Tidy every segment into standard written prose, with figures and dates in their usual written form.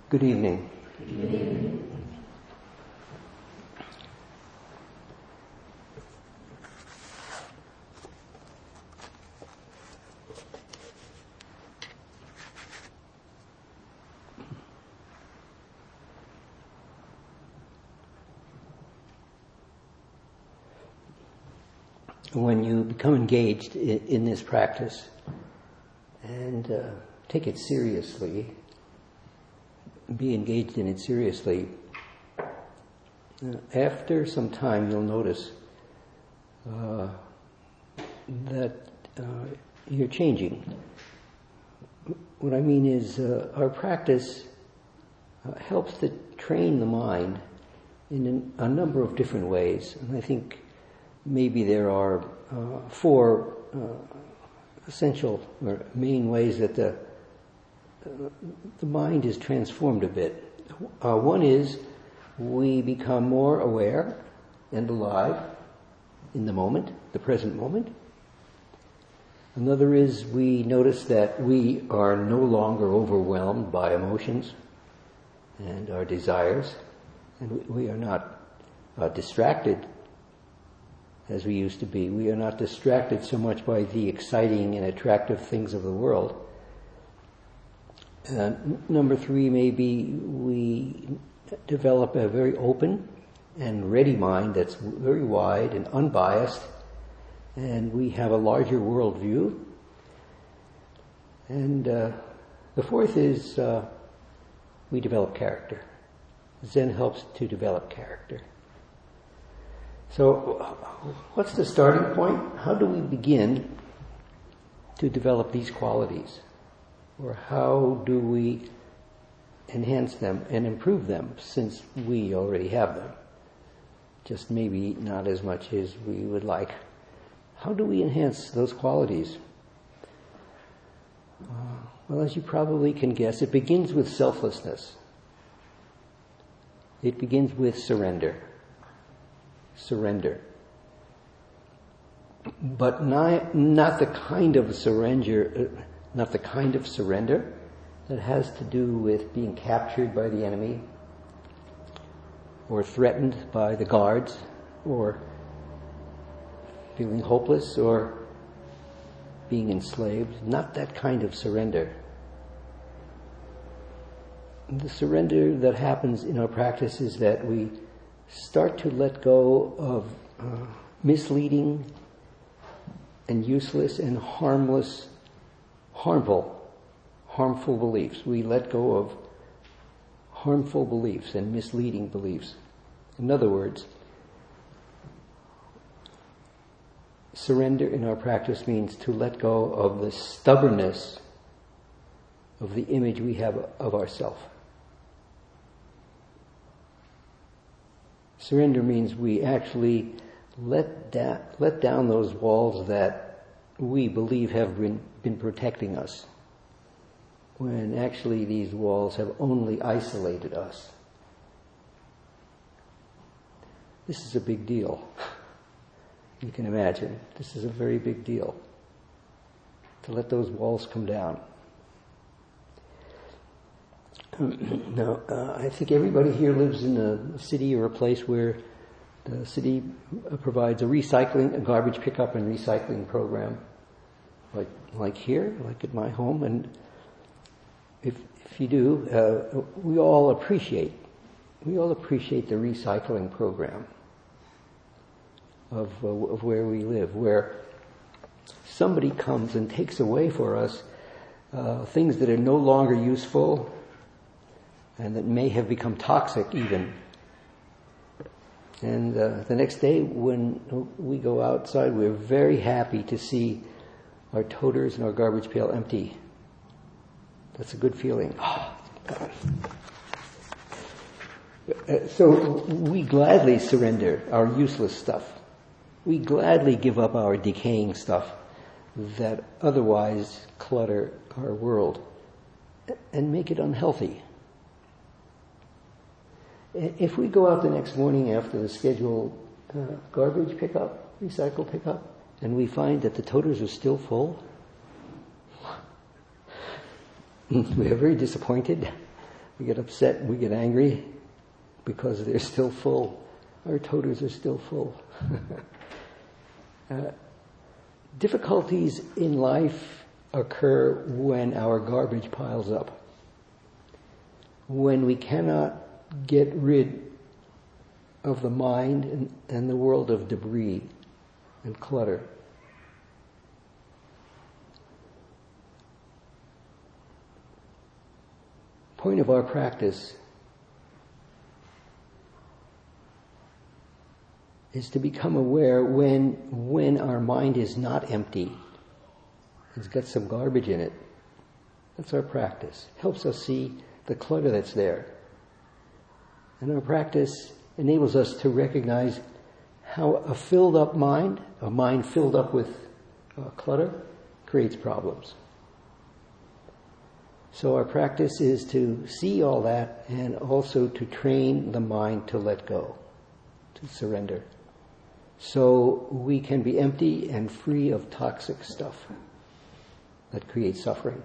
Good evening. Good evening. When you become engaged in this practice and take it seriously, be engaged in it seriously, after some time you'll notice that you're changing. What I mean is our practice helps to train the mind in a number of different ways, and I think maybe there are four essential or main ways that the mind is transformed a bit. One is we become more aware and alive in the moment, the present moment. Another is we notice that we are no longer overwhelmed by emotions and our desires, and we are not distracted as we used to be. We are not distracted so much by the exciting and attractive things of the world. Number three, maybe we develop a very open and ready mind that's very wide and unbiased, and we have a larger worldview. And the fourth is we develop character. Zen helps to develop character. So, what's the starting point? How do we begin to develop these qualities? Or how do we enhance them and improve them, since we already have them? Just maybe not as much as we would like. How do we enhance those qualities? Well, as you probably can guess, it begins with selflessness. It begins with surrender. Surrender. But not the kind of surrender, that has to do with being captured by the enemy, or threatened by the guards, or feeling hopeless, or being enslaved. Not that kind of surrender. The surrender that happens in our practice is that we start to let go of misleading and useless and harmful beliefs. We let go of harmful beliefs and misleading beliefs. In other words, surrender in our practice means to let go of the stubbornness of the image we have of ourselves. Surrender means we actually let down those walls that we believe have been protecting us, when actually these walls have only isolated us. This is a big deal. You can imagine. This is a very big deal, to let those walls come down. Now, I think everybody here lives in a city or a place where the city provides a garbage pickup and recycling program, like here, like at my home. And if you do, we all appreciate the recycling program of where we live, where somebody comes and takes away for us things that are no longer useful and that may have become toxic even. And the next day when we go outside, we're very happy to see our toters and our garbage pail empty. That's a good feeling. Oh, God. So we gladly surrender our useless stuff. We gladly give up our decaying stuff that otherwise clutter our world and make it unhealthy. If we go out the next morning after the scheduled garbage pickup, recycle pickup, and we find that the toters are still full, we are very disappointed. We get upset, we get angry because they're still full. Our toters are still full. Difficulties in life occur when our garbage piles up. When we cannot get rid of the mind and the world of debris and clutter. Point of our practice is to become aware when our mind is not empty, it's got some garbage in it. That's our practice. Helps us see the clutter that's there. And our practice enables us to recognize how a filled up mind, a mind filled up with clutter, creates problems. So our practice is to see all that and also to train the mind to let go, to surrender. So we can be empty and free of toxic stuff that creates suffering.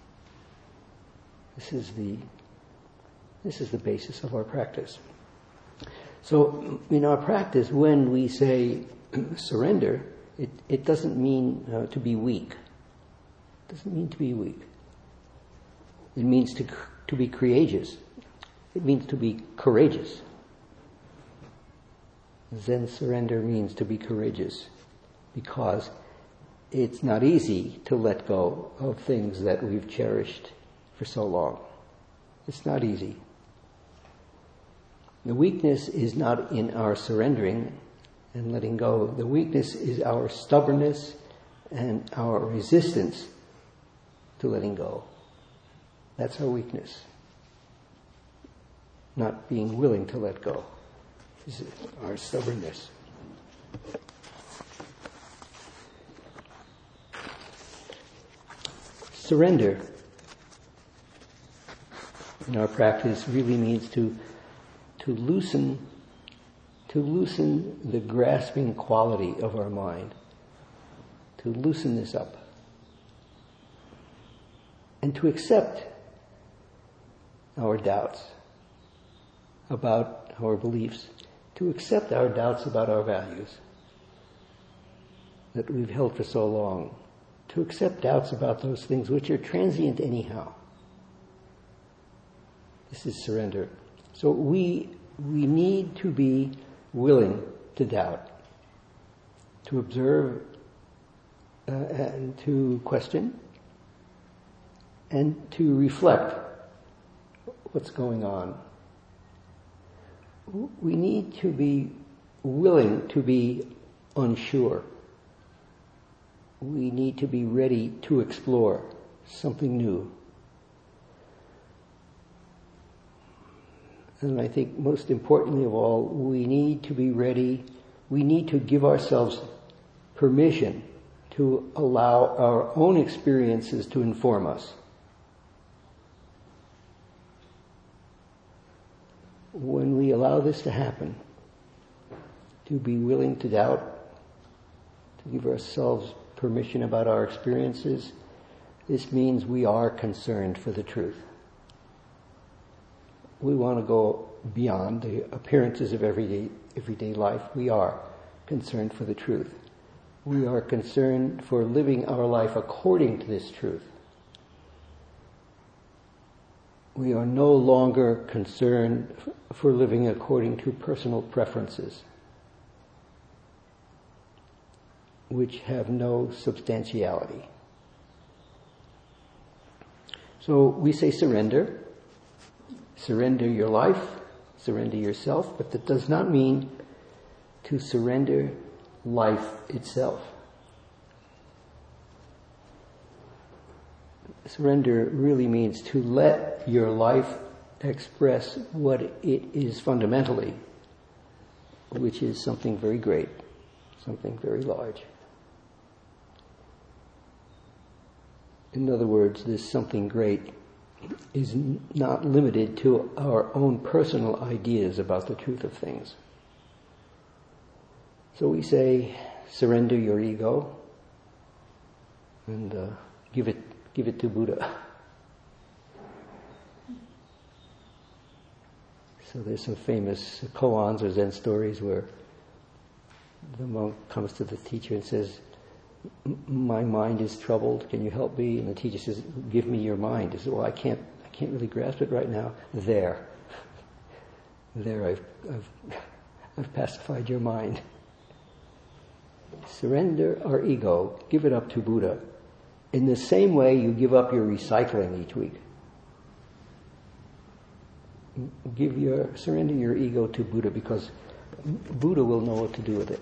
This is the basis of our practice. So in our practice, when we say surrender, it doesn't mean to be weak. It doesn't mean to be weak. It means to be courageous. It means to be courageous. Zen surrender means to be courageous because it's not easy to let go of things that we've cherished for so long. It's not easy. The weakness is not in our surrendering and letting go. The weakness is our stubbornness and our resistance to letting go. That's our weakness. Not being willing to let go. This is our stubbornness. Surrender in our practice really means to loosen the grasping quality of our mind, to loosen this up, and to accept our doubts about our beliefs, to accept our doubts about our values that we've held for so long, to accept doubts about those things which are transient anyhow. This is surrender. So we need to be willing to doubt, to observe and to question, and to reflect what's going on. We need to be willing to be unsure. We need to be ready to explore something new. And I think most importantly of all, we need to be ready, we need to give ourselves permission to allow our own experiences to inform us. When we allow this to happen, to be willing to doubt, to give ourselves permission about our experiences, this means we are concerned for the truth. We want to go beyond the appearances of everyday life. We are concerned for the truth. We are concerned for living our life according to this truth. We are no longer concerned for living according to personal preferences, which have no substantiality. So we say surrender. Surrender your life, surrender yourself, but that does not mean to surrender life itself. Surrender really means to let your life express what it is fundamentally, which is something very great, something very large. In other words, this something great is not limited to our own personal ideas about the truth of things. So we say, surrender your ego and give it to Buddha. So there's some famous koans or Zen stories where the monk comes to the teacher and says, my mind is troubled, can you help me? And the teacher says, give me your mind. He says, well, I can't really grasp it right now. There, I've pacified your mind. Surrender our ego, give it up to Buddha. In the same way you give up your recycling each week. Surrender your ego to Buddha, because Buddha will know what to do with it.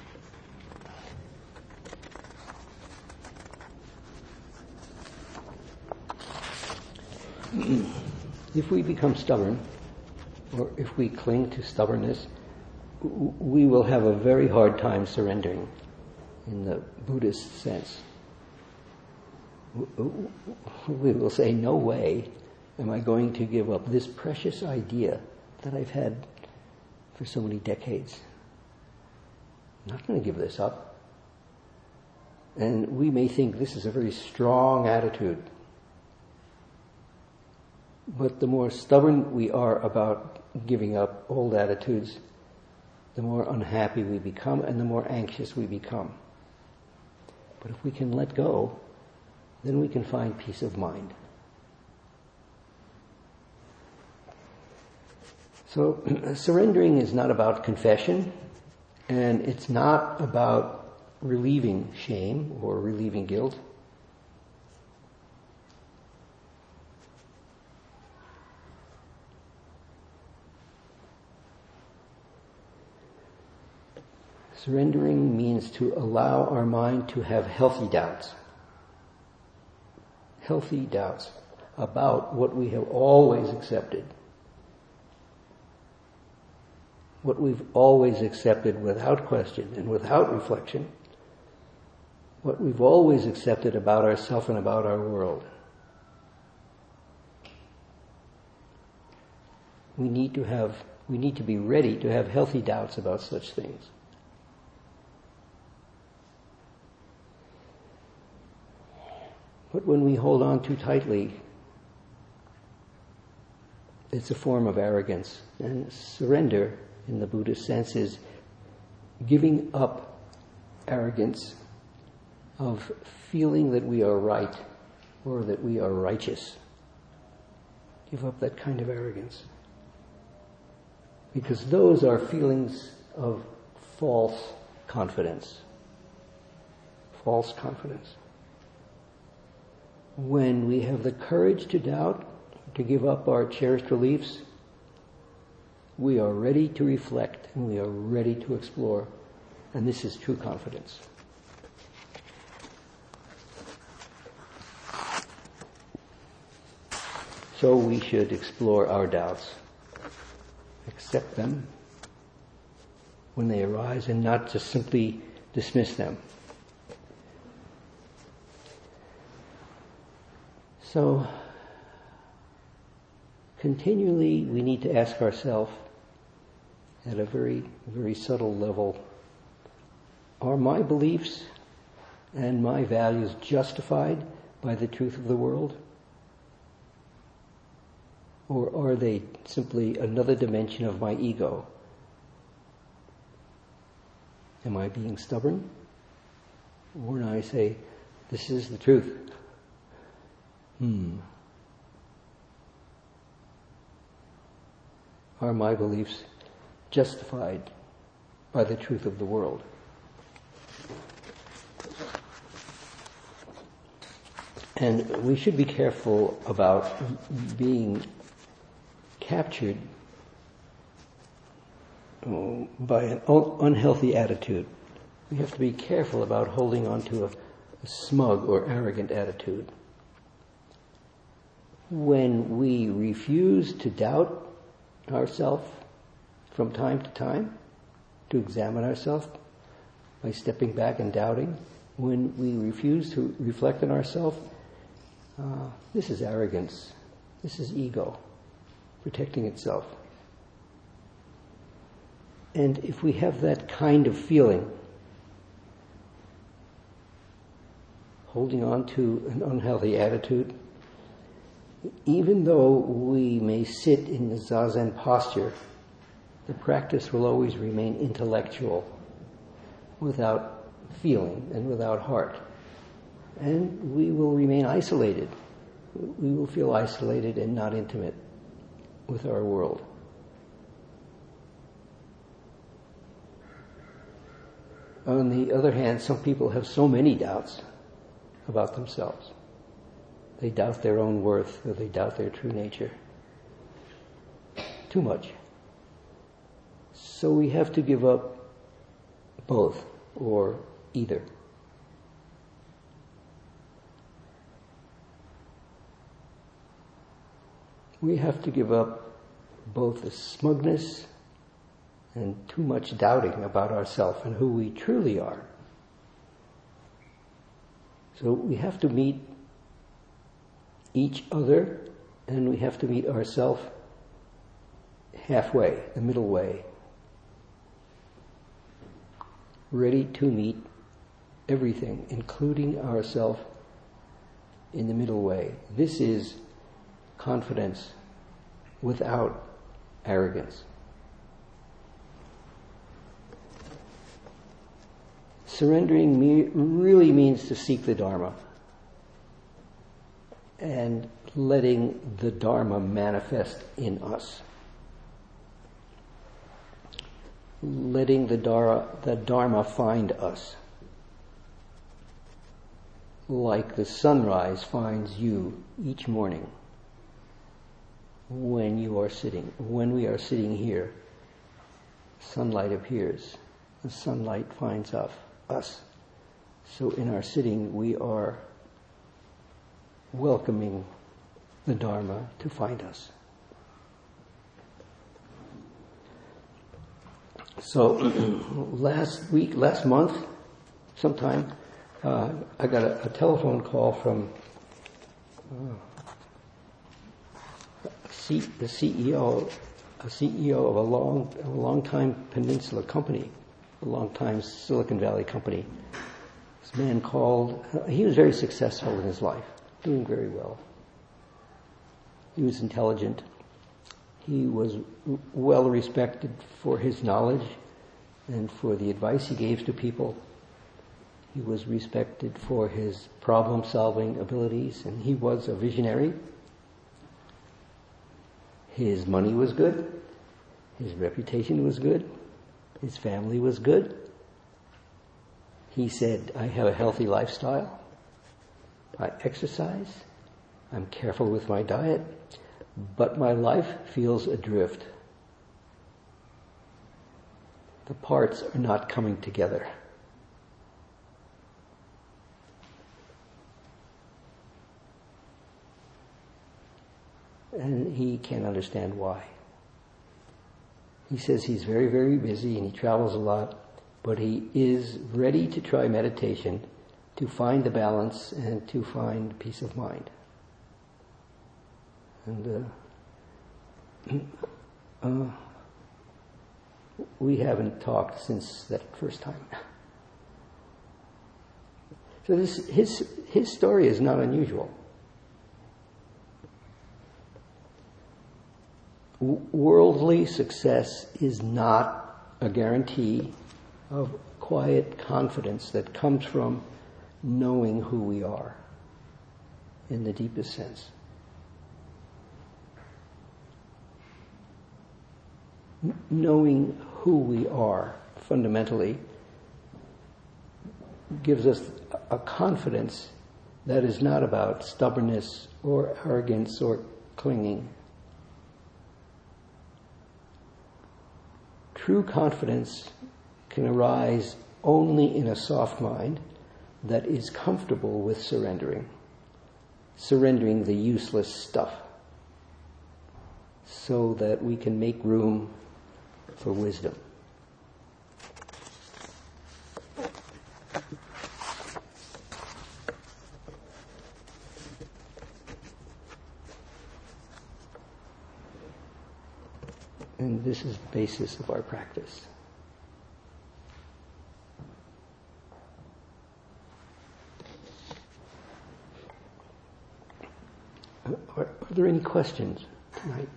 If we become stubborn, or if we cling to stubbornness, we will have a very hard time surrendering in the Buddhist sense. We will say, no way am I going to give up this precious idea that I've had for so many decades. I'm not going to give this up. And we may think this is a very strong attitude. But the more stubborn we are about giving up old attitudes, the more unhappy we become and the more anxious we become. But if we can let go, then we can find peace of mind. So surrendering is not about confession, and it's not about relieving shame or relieving guilt. Surrendering means to allow our mind to have healthy doubts about what we have always accepted. What we've always accepted without question and without reflection. What we've always accepted about ourselves and about our world. We need to be ready to have healthy doubts about such things. But when we hold on too tightly, it's a form of arrogance. And surrender, in the Buddhist sense, is giving up arrogance of feeling that we are right or that we are righteous. Give up that kind of arrogance. Because those are feelings of false confidence. False confidence. When we have the courage to doubt, to give up our cherished beliefs, we are ready to reflect and we are ready to explore. And this is true confidence. So we should explore our doubts, accept them when they arise, and not just simply dismiss them. So, continually we need to ask ourselves at a very, very subtle level, are my beliefs and my values justified by the truth of the world? Or are they simply another dimension of my ego? Am I being stubborn? Or when I say, this is the truth. Are my beliefs justified by the truth of the world? And we should be careful about being captured by an unhealthy attitude. We have to be careful about holding on to a smug or arrogant attitude. When we refuse to doubt ourselves from time to time, to examine ourselves by stepping back and doubting, when we refuse to reflect on ourselves, this is arrogance. This is ego protecting itself. And if we have that kind of feeling, holding on to an unhealthy attitude, even though we may sit in the Zazen posture, the practice will always remain intellectual, without feeling and without heart. And we will remain isolated. We will feel isolated and not intimate with our world. On the other hand, some people have so many doubts about themselves. They doubt their own worth, or they doubt their true nature. Too much. So we have to give up both, or either. We have to give up both the smugness and too much doubting about ourselves and who we truly are. So we have to meet each other, and we have to meet ourselves halfway, the middle way. Ready to meet everything, including ourselves, in the middle way. This is confidence without arrogance. Surrendering really means to seek the Dharma and letting the Dharma manifest in us. Letting the Dharma find us. Like the sunrise finds you each morning when we are sitting here, sunlight appears. The sunlight finds us. So in our sitting, we are welcoming the Dharma to find us. So last month, sometime, I got a telephone call from the CEO of a long-time Peninsula company, a long-time Silicon Valley company. This man called. He was very successful in his life, doing very well. He was intelligent. He was well respected for his knowledge and for the advice he gave to people. He was respected for his problem-solving abilities, and he was a visionary. His money was good. His reputation was good. His family was good. He said, I have a healthy lifestyle. I exercise. I'm careful with my diet. But my life feels adrift. The parts are not coming together. And he can't understand why. He says he's very, very busy and he travels a lot, but he is ready to try meditation to find the balance and to find peace of mind. And we haven't talked since that first time. So his story is not unusual. Worldly success is not a guarantee of quiet confidence that comes from knowing who we are in the deepest sense. Knowing who we are fundamentally gives us a confidence that is not about stubbornness or arrogance or clinging. True confidence can arise only in a soft mind that is comfortable with surrendering the useless stuff, so that we can make room for wisdom. And this is the basis of our practice. Are there questions tonight?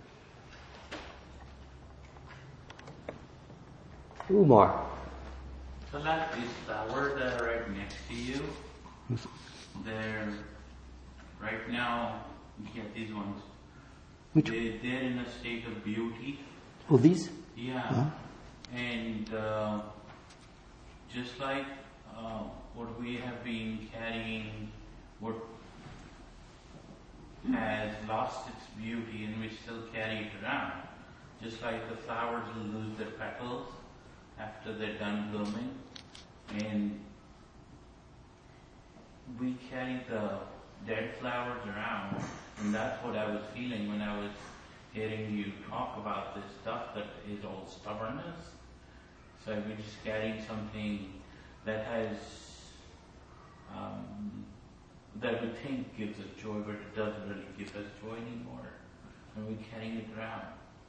Umar. So like these flowers that are right next to you, they're right now, you get these ones. They're in a state of beauty. Oh, these? Yeah. Huh? And just like what we have been carrying, what has lost its beauty and we still carry it around. Just like the flowers will lose their petals after they're done blooming. And we carry the dead flowers around. And that's what I was feeling when I was hearing you talk about this stuff that is all stubbornness. So we're just carrying something that has, that we think gives us joy, but it doesn't really give us joy anymore. And we're carrying it around.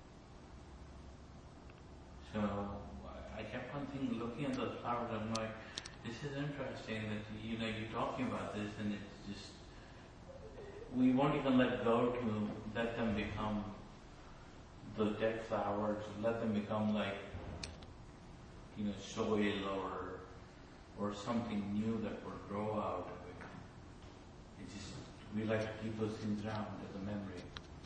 So I kept on thinking, looking at those flowers, I'm like, this is interesting that, you're talking about this and it's just, we won't even let go to let them become those dead flowers, let them become like, soil or something new that will grow out of it. It's just, we like to keep those things around as a memory.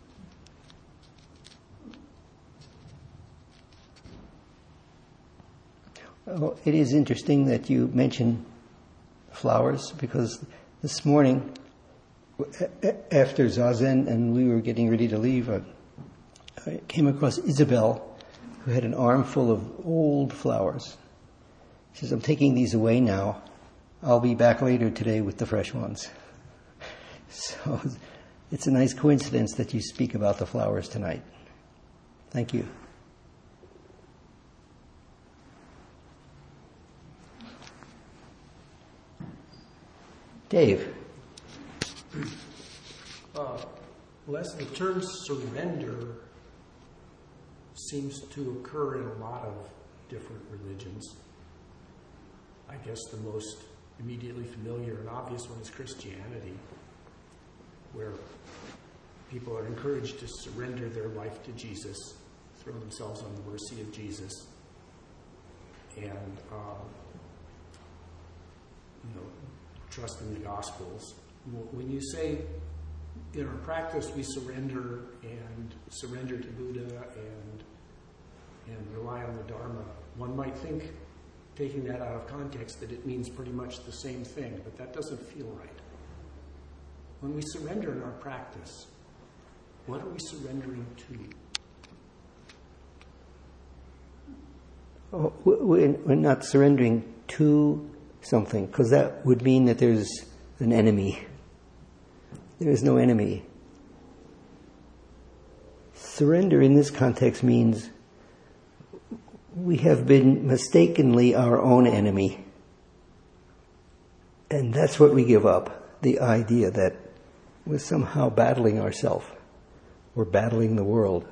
Well, it is interesting that you mention flowers, because this morning, after Zazen and we were getting ready to leave, I came across Isabel, who had an armful of old flowers. She says, I'm taking these away now. I'll be back later today with the fresh ones. So it's a nice coincidence that you speak about the flowers tonight. Thank you. Dave. Les, the term surrender seems to occur in a lot of different religions. I guess the most immediately familiar and obvious one is Christianity, where people are encouraged to surrender their life to Jesus, throw themselves on the mercy of Jesus, and trust in the Gospels. When you say in our practice we surrender to Buddha and rely on the Dharma, one might think, taking that out of context, that it means pretty much the same thing, but that doesn't feel right. When we surrender in our practice, what are we surrendering to? Oh, we're not surrendering to something, because that would mean that there's an enemy. There is no enemy. Surrender in this context means we have been mistakenly our own enemy. And that's what we give up, the idea that we're somehow battling ourselves. We're battling the world.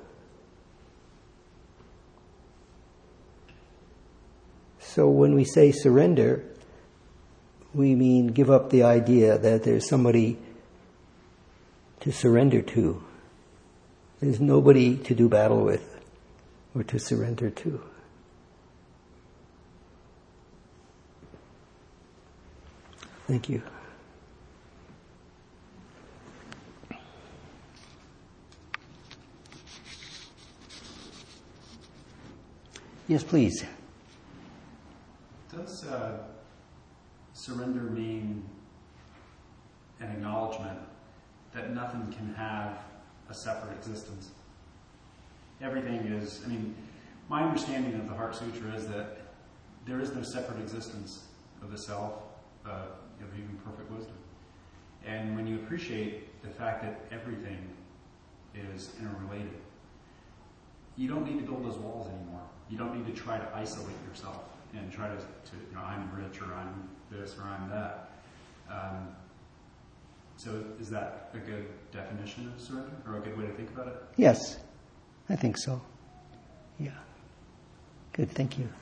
So when we say surrender, we mean give up the idea that there's somebody to surrender to. There's nobody to do battle with or to surrender to. Thank you. Yes, please. Does surrender mean an acknowledgement that nothing can have a separate existence? Everything is, my understanding of the Heart Sutra is that there is no separate existence of the self, of even perfect wisdom. And when you appreciate the fact that everything is interrelated, you don't need to build those walls anymore. You don't need to try to isolate yourself and try to I'm rich, or I'm this, or I'm that. So is that a good definition of surrender, or a good way to think about it? Yes, I think so. Yeah. Good, thank you.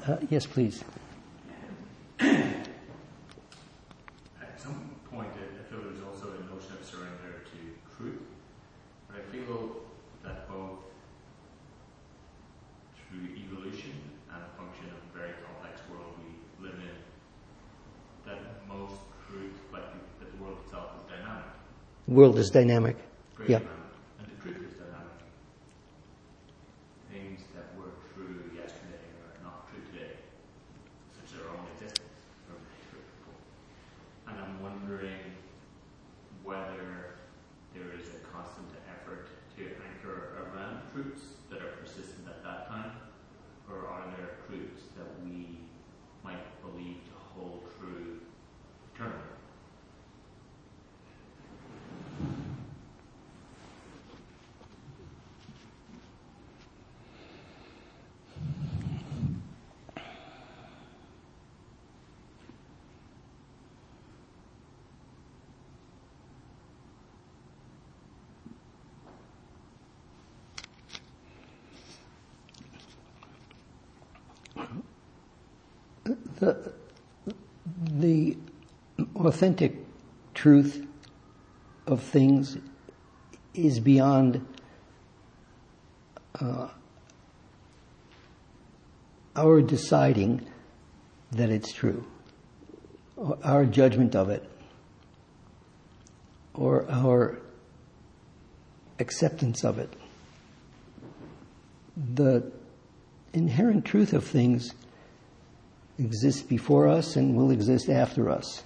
Yes, please. At some point, I feel there's also a notion of surrender to truth, but I feel that both through evolution and a function of a very complex world we live in, that most truth, like that the world itself, is dynamic. World is dynamic. Very Yeah. dynamic. And the truth is dynamic. Things that were true yesterday are not true today, such as our own existence for people. And I'm wondering whether there is a constant effort to anchor around truths that are persistent at that time, or are there truths that we might believe to hold true eternally? The authentic truth of things is beyond our deciding that it's true, or our judgment of it, or our acceptance of it. The inherent truth of things exists before us and will exist after us.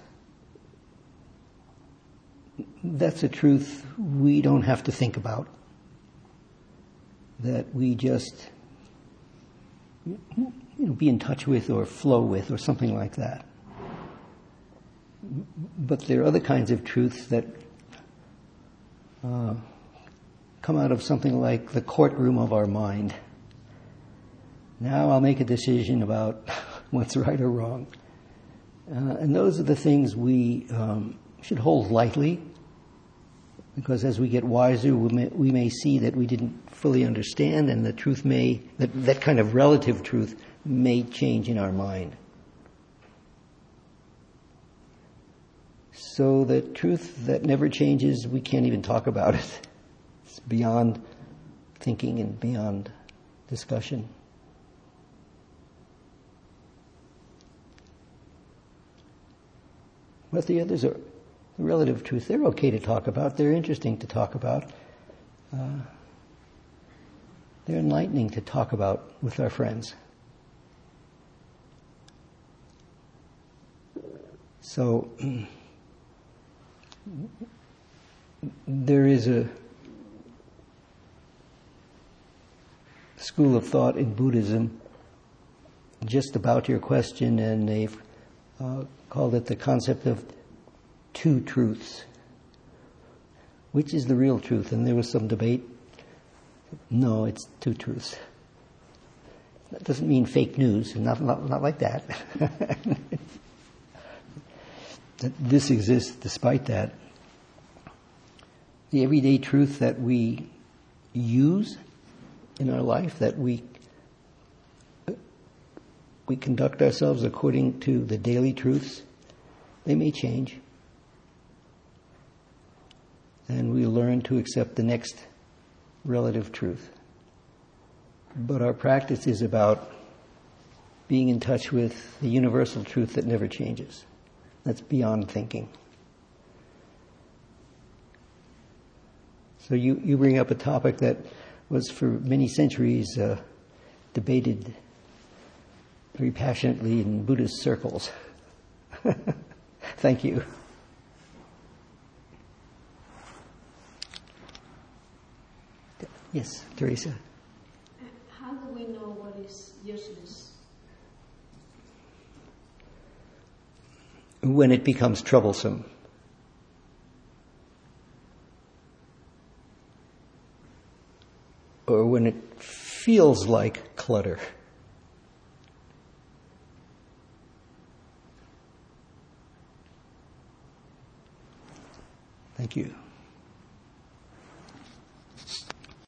That's a truth we don't have to think about, that we just be in touch with or flow with or something like that. But there are other kinds of truths that come out of something like the courtroom of our mind. Now I'll make a decision about what's right or wrong. And those are the things we should hold lightly, because as we get wiser, we may see that we didn't fully understand, and the truth that kind of relative truth may change in our mind. So the truth that never changes, we can't even talk about it. It's beyond thinking and beyond discussion. But the others are the relative truth. They're okay to talk about. They're interesting to talk about. They're enlightening to talk about with our friends. So there is a school of thought in Buddhism just about your question, and they've called it the concept of two truths. Which is the real truth? And there was some debate. No, it's two truths. That doesn't mean fake news, not like that. That this exists despite that. The everyday truth that we use in our life, that we conduct ourselves according to the daily truths, they may change. And we learn to accept the next relative truth. But our practice is about being in touch with the universal truth that never changes. That's beyond thinking. So you bring up a topic that was for many centuries debated very passionately in Buddhist circles. Thank you. Yes, Teresa. How do we know what is useless? When it becomes troublesome. Or when it feels like clutter. Thank you.